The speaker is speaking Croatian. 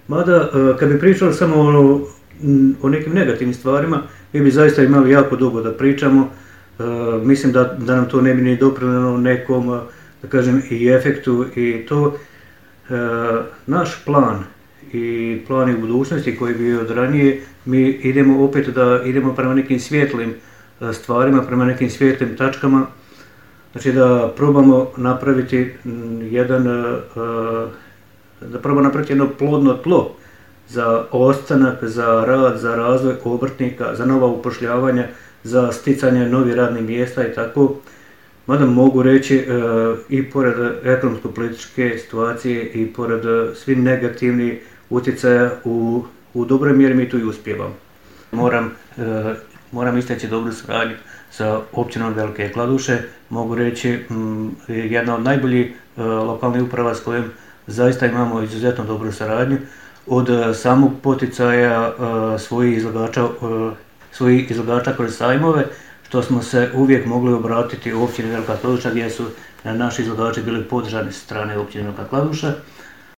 Mada, kad bi pričali samo o nekim negativnim stvarima, mi bi zaista imali jako dugo da pričamo. Mislim da nam to ne bi ni doprinijelo nekom, da kažem, i efektu i to. Naš plan i plan u budućnosti koji bi od ranije, mi idemo opet da idemo prema nekim svjetlim stvarima, prema nekim svjetlim tačkama. Znači da probamo napraviti jedno plodno tlo za ostanak, za rad, za razvoj obrtnika, za nova upošljavanja, za sticanje novih radnih mjesta i tako. Mada mogu reći i pored ekonomsko-političke situacije i pored svih negativnih utjecaja u dobroj mjeri mi tu i uspijevamo. Moram istaći dobru suradnju sa općinom Velike Kladuše. Mogu reći jedna od najboljih lokalnih uprava s kojim zaista imamo izuzetno dobru suradnju. Od samog poticaja svojih izlagača kroz sajmove, što smo se uvijek mogli obratiti u općini Velika Kladuša gdje su naši izlagači bili podržani sa strane općine Velika Kladuša.